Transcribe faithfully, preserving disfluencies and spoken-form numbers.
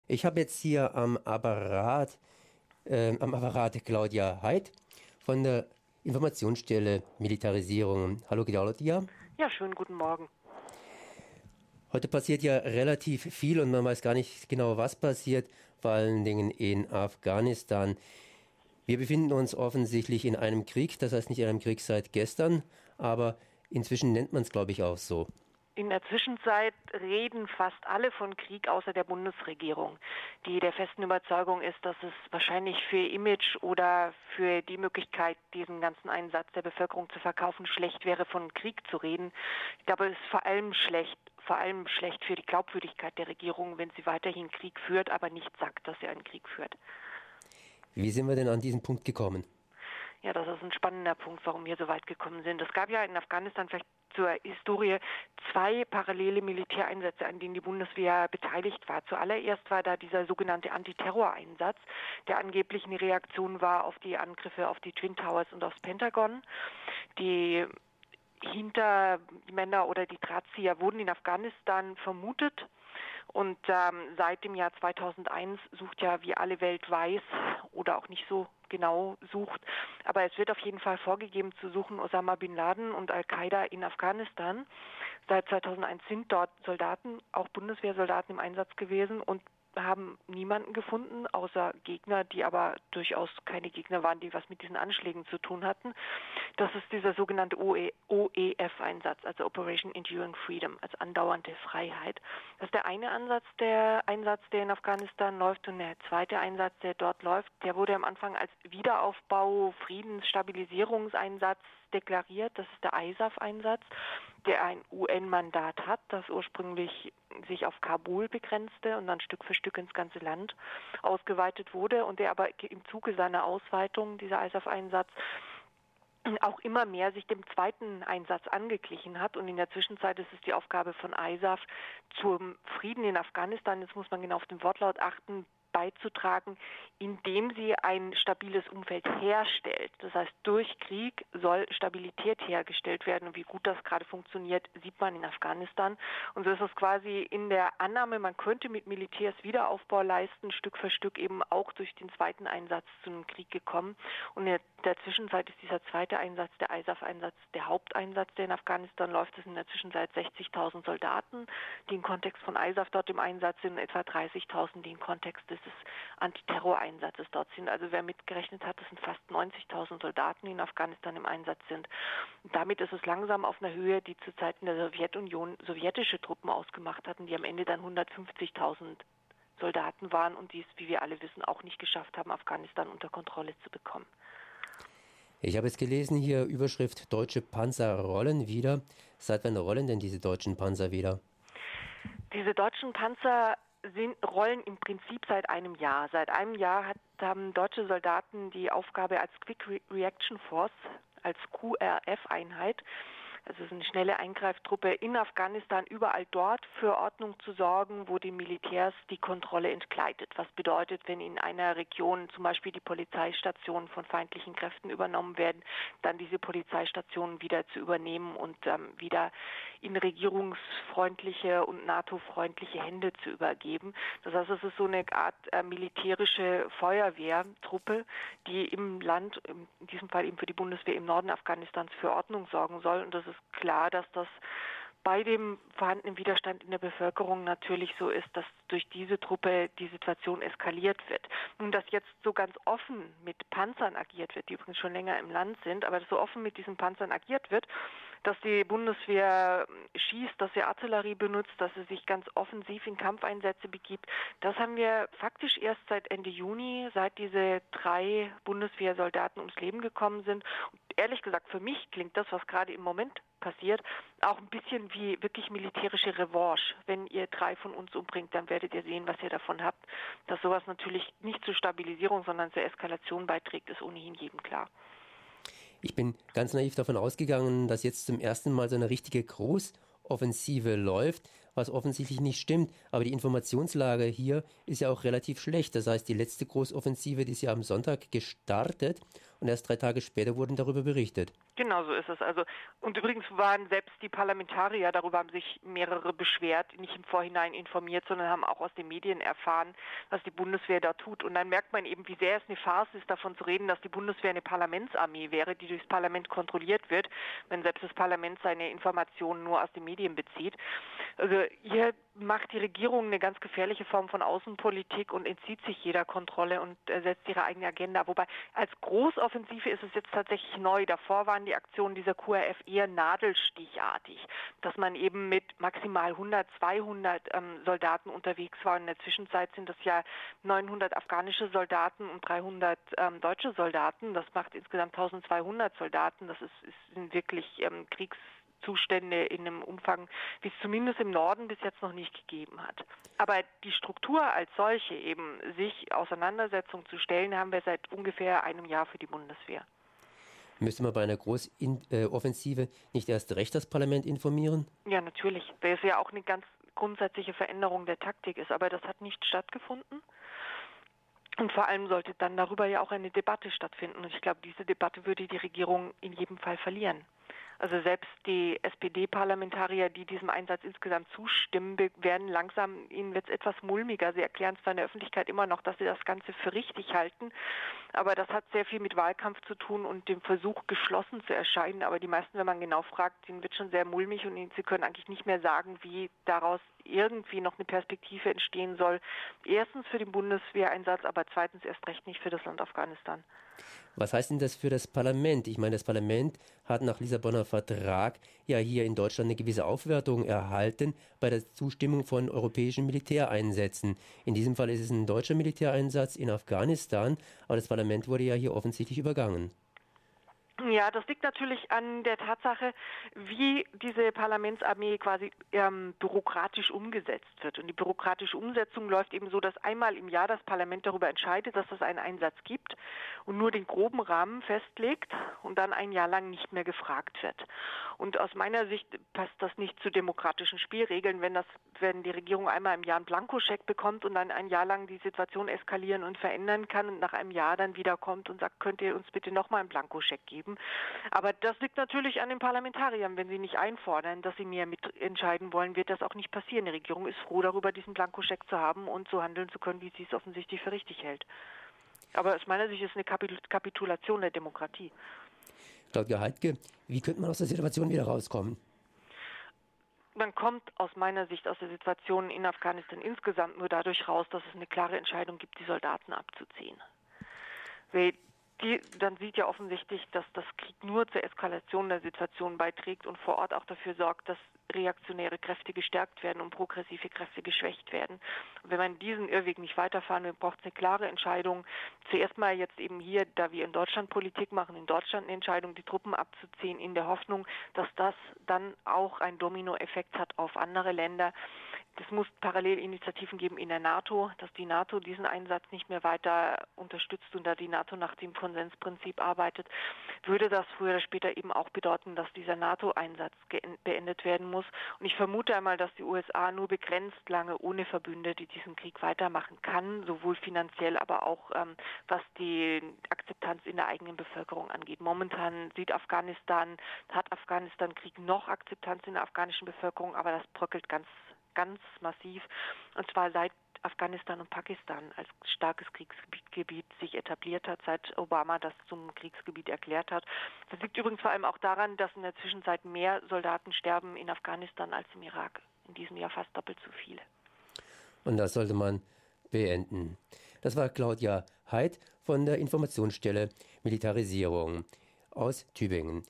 Ich habe jetzt hier am Apparat, äh, am Apparat Claudia Heid von der Informationsstelle Militarisierung. Hallo Claudia. Ja, schönen guten Morgen. Heute passiert ja relativ viel und man weiß gar nicht genau, was passiert, vor allen Dingen in Afghanistan. Wir befinden uns offensichtlich in einem Krieg, das heißt nicht in einem Krieg seit gestern, aber inzwischen nennt man es, glaube ich, auch so. In der Zwischenzeit reden fast alle von Krieg außer der Bundesregierung, die der festen Überzeugung ist, dass es wahrscheinlich für Image oder für die Möglichkeit, diesen ganzen Einsatz der Bevölkerung zu verkaufen, schlecht wäre, von Krieg zu reden. Ich glaube, es ist vor allem schlecht, vor allem schlecht für die Glaubwürdigkeit der Regierung, wenn sie weiterhin Krieg führt, aber nicht sagt, dass sie einen Krieg führt. Wie sind wir denn an diesen Punkt gekommen? Ja, das ist ein spannender Punkt, warum wir so weit gekommen sind. Es gab ja in Afghanistan vielleicht zur Historie zwei parallele Militäreinsätze, an denen die Bundeswehr beteiligt war. Zuallererst war da dieser sogenannte Antiterror-Einsatz, der angeblich eine Reaktion war auf die Angriffe auf die Twin Towers und aufs Pentagon. Die Hintermänner oder die Drahtzieher wurden in Afghanistan vermutet. Und ähm, seit dem Jahr zweitausendeins sucht ja, wie alle Welt weiß, oder auch nicht so genau sucht, aber es wird auf jeden Fall vorgegeben zu suchen, Osama Bin Laden und Al-Qaida in Afghanistan. Seit zweitausendeins sind dort Soldaten, auch Bundeswehrsoldaten im Einsatz gewesen und haben niemanden gefunden, außer Gegner, die aber durchaus keine Gegner waren, die was mit diesen Anschlägen zu tun hatten. Das ist dieser sogenannte O E F-Einsatz, also Operation Enduring Freedom, als andauernde Freiheit. Das ist der eine Ansatz, der Einsatz, der in Afghanistan läuft, und der zweite Einsatz, der dort läuft, der wurde am Anfang als Wiederaufbau, Friedensstabilisierungseinsatz deklariert. Das ist der I S A F-Einsatz, der ein U N-Mandat hat, das ursprünglich sich auf Kabul begrenzte und dann Stück für Stück ins ganze Land ausgeweitet wurde und der aber im Zuge seiner Ausweitung, dieser I S A F-Einsatz, auch immer mehr sich dem zweiten Einsatz angeglichen hat. Und in der Zwischenzeit ist es die Aufgabe von I S A F, zum Frieden in Afghanistan, jetzt muss man genau auf den Wortlaut achten, beizutragen, indem sie ein stabiles Umfeld herstellt. Das heißt, durch Krieg soll Stabilität hergestellt werden. Und wie gut das gerade funktioniert, sieht man in Afghanistan. Und so ist es quasi in der Annahme, man könnte mit Militärs Wiederaufbau leisten, Stück für Stück eben auch durch den zweiten Einsatz zu einem Krieg gekommen. Und in der Zwischenzeit ist dieser zweite Einsatz, der I S A F-Einsatz, der Haupteinsatz, der in Afghanistan läuft. Es sind in der Zwischenzeit sechzigtausend Soldaten, die im Kontext von I S A F dort im Einsatz sind, und etwa dreißigtausend, die im Kontext des Antiterror-Einsatzes dort sind. Also wer mitgerechnet hat, das sind fast neunzigtausend Soldaten, die in Afghanistan im Einsatz sind. Und damit ist es langsam auf einer Höhe, die zu Zeiten der Sowjetunion sowjetische Truppen ausgemacht hatten, die am Ende dann hundertfünfzigtausend Soldaten waren und die es, wie wir alle wissen, auch nicht geschafft haben, Afghanistan unter Kontrolle zu bekommen. Ich habe jetzt gelesen hier, Überschrift, deutsche Panzer rollen wieder. Seit wann rollen denn diese deutschen Panzer wieder? Diese deutschen Panzer sind, rollen im Prinzip seit einem Jahr. Seit einem Jahr hat, haben deutsche Soldaten die Aufgabe als Quick Reaction Force, als Q R F-Einheit, also es ist eine schnelle Eingreiftruppe in Afghanistan, überall dort für Ordnung zu sorgen, wo die Militärs die Kontrolle entgleitet. Was bedeutet, wenn in einer Region zum Beispiel die Polizeistationen von feindlichen Kräften übernommen werden, dann diese Polizeistationen wieder zu übernehmen und ähm, wieder in regierungsfreundliche und NATO-freundliche Hände zu übergeben. Das heißt, es ist so eine Art äh, militärische Feuerwehrtruppe, die im Land, in diesem Fall eben für die Bundeswehr im Norden Afghanistans, für Ordnung sorgen soll. Und das ist klar, dass das bei dem vorhandenen Widerstand in der Bevölkerung natürlich so ist, dass durch diese Truppe die Situation eskaliert wird. Nun, dass jetzt so ganz offen mit Panzern agiert wird, die übrigens schon länger im Land sind, aber dass so offen mit diesen Panzern agiert wird, dass die Bundeswehr schießt, dass sie Artillerie benutzt, dass sie sich ganz offensiv in Kampfeinsätze begibt, das haben wir faktisch erst seit Ende Juni, seit diese drei Bundeswehrsoldaten ums Leben gekommen sind. Und ehrlich gesagt, für mich klingt das, was gerade im Moment passiert, auch ein bisschen wie wirklich militärische Revanche. Wenn ihr drei von uns umbringt, dann werdet ihr sehen, was ihr davon habt. Dass sowas natürlich nicht zur Stabilisierung, sondern zur Eskalation beiträgt, ist ohnehin jedem klar. Ich bin ganz naiv davon ausgegangen, dass jetzt zum ersten Mal so eine richtige Großoffensive läuft, was offensichtlich nicht stimmt. Aber die Informationslage hier ist ja auch relativ schlecht. Das heißt, die letzte Großoffensive, die ist ja am Sonntag gestartet und erst drei Tage später wurden darüber berichtet. Genau so ist es. Also, und übrigens waren selbst die Parlamentarier, darüber haben sich mehrere beschwert, nicht im Vorhinein informiert, sondern haben auch aus den Medien erfahren, was die Bundeswehr da tut. Und dann merkt man eben, wie sehr es eine Farce ist, davon zu reden, dass die Bundeswehr eine Parlamentsarmee wäre, die durchs Parlament kontrolliert wird, wenn selbst das Parlament seine Informationen nur aus den Medien bezieht. Also hier macht die Regierung eine ganz gefährliche Form von Außenpolitik und entzieht sich jeder Kontrolle und äh, setzt ihre eigene Agenda. Wobei als Großoffensive ist es jetzt tatsächlich neu. Davor waren die Aktionen dieser Q R F eher nadelstichartig, dass man eben mit maximal hundert, zweihundert ähm, Soldaten unterwegs war. In der Zwischenzeit sind das ja neunhundert afghanische Soldaten und dreihundert ähm, deutsche Soldaten. Das macht insgesamt eintausendzweihundert Soldaten. Das ist, ist sind wirklich ähm, Kriegs Zustände in einem Umfang, wie es zumindest im Norden bis jetzt noch nicht gegeben hat. Aber die Struktur als solche, eben sich Auseinandersetzung zu stellen, haben wir seit ungefähr einem Jahr für die Bundeswehr. Müsste man bei einer Großoffensive nicht erst recht das Parlament informieren? Ja, natürlich, weil es ja auch eine ganz grundsätzliche Veränderung der Taktik ist. Aber das hat nicht stattgefunden. Und vor allem sollte dann darüber ja auch eine Debatte stattfinden. Und ich glaube, diese Debatte würde die Regierung in jedem Fall verlieren. Also selbst die S P D-Parlamentarier, die diesem Einsatz insgesamt zustimmen, werden langsam, ihnen wird es etwas mulmiger. Sie erklären zwar in der Öffentlichkeit immer noch, dass sie das Ganze für richtig halten, aber das hat sehr viel mit Wahlkampf zu tun und dem Versuch, geschlossen zu erscheinen. Aber die meisten, wenn man genau fragt, denen wird schon sehr mulmig und sie können eigentlich nicht mehr sagen, wie daraus irgendwie noch eine Perspektive entstehen soll. Erstens für den Bundeswehreinsatz, aber zweitens erst recht nicht für das Land Afghanistan. Was heißt denn das für das Parlament? Ich meine, das Parlament hat nach Lissabonner Vertrag ja hier in Deutschland eine gewisse Aufwertung erhalten bei der Zustimmung von europäischen Militäreinsätzen. In diesem Fall ist es ein deutscher Militäreinsatz in Afghanistan, aber das Parlament wurde ja hier offensichtlich übergangen. Ja, das liegt natürlich an der Tatsache, wie diese Parlamentsarmee quasi ähm, bürokratisch umgesetzt wird. Und die bürokratische Umsetzung läuft eben so, dass einmal im Jahr das Parlament darüber entscheidet, dass es einen Einsatz gibt und nur den groben Rahmen festlegt und dann ein Jahr lang nicht mehr gefragt wird. Und aus meiner Sicht passt das nicht zu demokratischen Spielregeln, wenn das, wenn die Regierung einmal im Jahr einen Blankoscheck bekommt und dann ein Jahr lang die Situation eskalieren und verändern kann und nach einem Jahr dann wiederkommt und sagt, könnt ihr uns bitte nochmal einen Blankoscheck geben. Aber das liegt natürlich an den Parlamentariern. Wenn sie nicht einfordern, dass sie mehr mitentscheiden wollen, wird das auch nicht passieren. Die Regierung ist froh darüber, diesen Blankoscheck zu haben und so handeln zu können, wie sie es offensichtlich für richtig hält. Aber aus meiner Sicht ist es eine Kapitulation der Demokratie. Claudia Heidke, wie könnte man aus der Situation wieder rauskommen? Man kommt aus meiner Sicht aus der Situation in Afghanistan insgesamt nur dadurch raus, dass es eine klare Entscheidung gibt, die Soldaten abzuziehen. Weil Die, dann sieht ja offensichtlich, dass das Krieg nur zur Eskalation der Situation beiträgt und vor Ort auch dafür sorgt, dass reaktionäre Kräfte gestärkt werden und progressive Kräfte geschwächt werden. Und wenn man diesen Irrweg nicht weiterfahren will, braucht es eine klare Entscheidung. Zuerst mal jetzt eben hier, da wir in Deutschland Politik machen, in Deutschland eine Entscheidung, die Truppen abzuziehen, in der Hoffnung, dass das dann auch einen Dominoeffekt hat auf andere Länder. Es muss Parallelinitiativen geben in der NATO, dass die NATO diesen Einsatz nicht mehr weiter unterstützt und da die NATO nach dem Konsensprinzip arbeitet, würde das früher oder später eben auch bedeuten, dass dieser NATO-Einsatz beendet werden muss. Und ich vermute einmal, dass die U S A nur begrenzt lange ohne Verbündete diesen Krieg weitermachen kann, sowohl finanziell, aber auch ähm, was die Akzeptanz in der eigenen Bevölkerung angeht. Momentan sieht Afghanistan, hat Afghanistan-Krieg noch Akzeptanz in der afghanischen Bevölkerung, aber das bröckelt ganz ganz massiv, und zwar seit Afghanistan und Pakistan als starkes Kriegsgebiet sich etabliert hat, seit Obama das zum Kriegsgebiet erklärt hat. Das liegt übrigens vor allem auch daran, dass in der Zwischenzeit mehr Soldaten sterben in Afghanistan als im Irak. In diesem Jahr fast doppelt so viele. Und das sollte man beenden. Das war Claudia Heid von der Informationsstelle Militarisierung aus Tübingen.